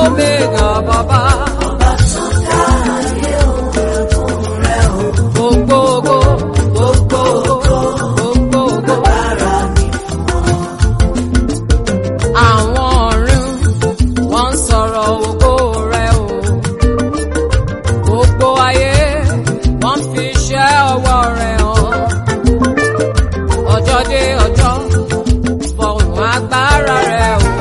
Omega bàbá. Ọba tó dá ayé òun ẹ̀kún rẹ̀ o. Gbogbo ògo, gbogbo ògo, gbogbo ògo. Agbára ni fún ọ. Àwọn ọ̀run wọ́n ń sọ̀rọ̀ ògo rẹ̀ o. Gbogbo ayé wọ́n fi iṣẹ́ ọwọ́ rẹ̀ hàn. Ọjọ́ dé ọjọ́ fọ̀hùn agbára rẹ̀ o.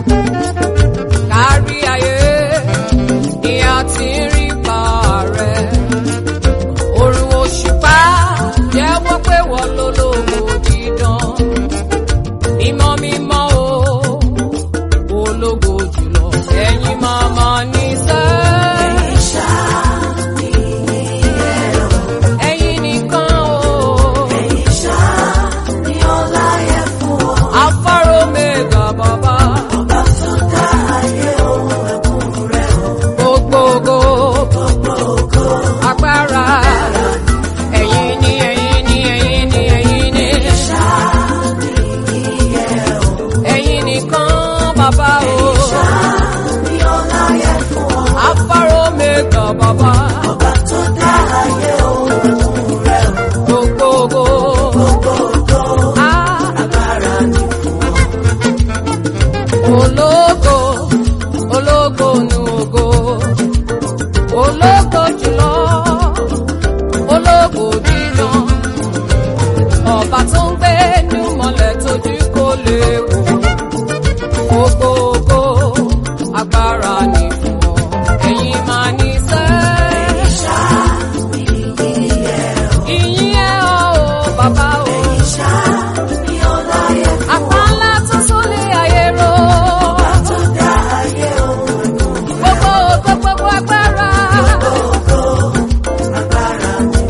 Kárí ayé ni a ti ń rí pa rẹ̀. Òrùn òṣùpá jẹ́wọ́ pé wọ́n lólógo dídán. Mímọ́ mímọ́ o, ológo jùlọ ẹ̀yin màmá ní sẹ́. Ẹ̀yin ṣá ni ìyẹn o. Ẹ̀yin nìkan o, Ẹ̀yin ṣá ni ọlá yẹ fún ọ. Alpha Omega bàbá. Ọba tó dá ayé òun ẹ̀kún rẹ̀ o. Gbogbo ògo, Gbogbo ògo. agbára. Ẹ̀yin ni, ẹ̀yin ni, ẹ̀yin ni, ẹ̀yin ni. Ṣá ni ìyẹn o. Ẹ̀yin nìkan bàbá o. Ṣá ni ọlá yẹ fún ọ. Alpha Omega bàbá. Ọba tó dá ayé òun ẹ̀kún rẹ̀ o. Gbogbo ògo. Gbogbo ògo. Ah. Agbára ni fún ọ. Ológo, ológo nu ògo, ológo jùlọ, ológo dídán, ọba tó ń gbé ní mọ́lẹ̀ tójú kò lè wò, gbogbo ògo, agbára ni fún ọ, ẹ̀yin máa ní sẹ́. Ṣá ni ìyẹn o. Ìyìn ẹ̀ ọ́ bàbá o, Ṣá ni ọlá yẹ fún ọ. apá ńlá tó sólé ayé ró. Ọba tó dá ayé òun ẹ̀kún rẹ̀ o. Gbogbo ògo, gbogbo agbára. Gbogbo agbára ni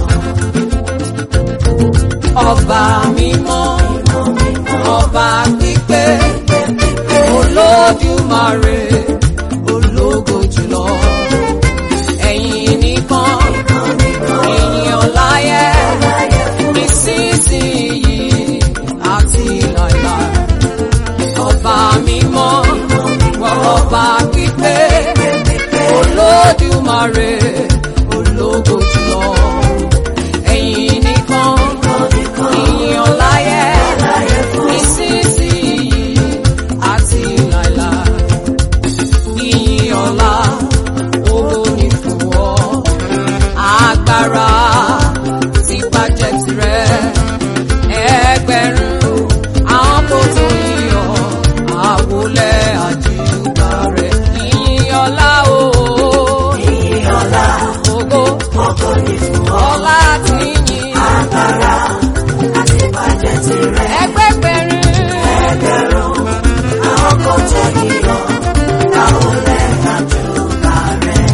Ọba mímọ́, fún mímọ́. ọba pípé, Olódùmarè, ológo jùlọ. Ẹ̀yin nìkan, ìyìn ọlá yẹ, ìsinsìnyí àti láéláé. Ọba mímọ́, ọba pípé, Olódùmarè, ológo jùlọ. Ẹ̀yin nìkan, ìyìn ọlá yẹ, ìsinsìnyí àti láéláé. Ìyìn ọlá, ògo ni fún ọ. Agbára tí bàjẹ́ tirẹ̀. Ẹgbẹ̀rún àwọn kò tó yíyọ. Àwọlẹ̀ àjùbà rẹ̀. Ìyìn ọlá o. Ìyìn ọlá. Ògo, Ògo ni fún ọ. ọlá àti ìyìn. Agbára àti bàjẹ́ tirẹ̀. Ẹgbẹ̀gbẹ̀rún. Ẹgbẹ̀rún àwọn kò tó yíyọ. Àwọlẹ̀ àjùbà rẹ̀.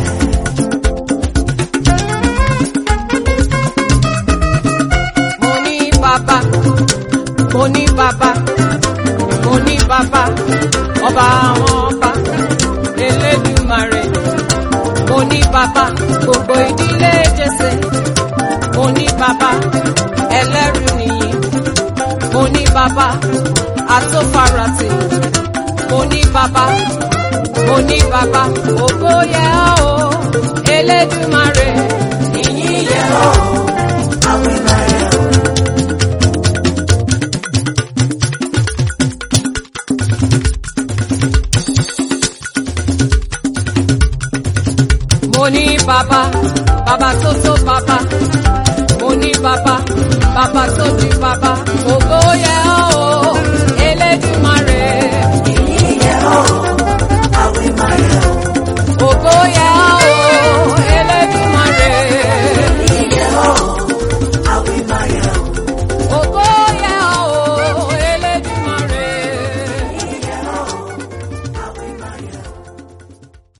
Mo ní bàbá, mo ní bàbá, mo ní bàbá, ọba àwọn ọba, Elédùmarè. Mo ní bàbá, gbogbo ìdílé Jésè. Mo ní bàbá, ẹlẹ́rù nìyí. Mo ní bàbá, atófaratì. Mo ní bàbá, mo ní bàbá, ògo yẹ ọ́ o, Elédùmarè. Ìyìn yẹ ọ́. Àwìlà ẹ̀ o. Mo ní bàbá, bàbá tó tó bàbá. Mo ní bàbá, bàbá tó ju bàbá. Ògo yẹ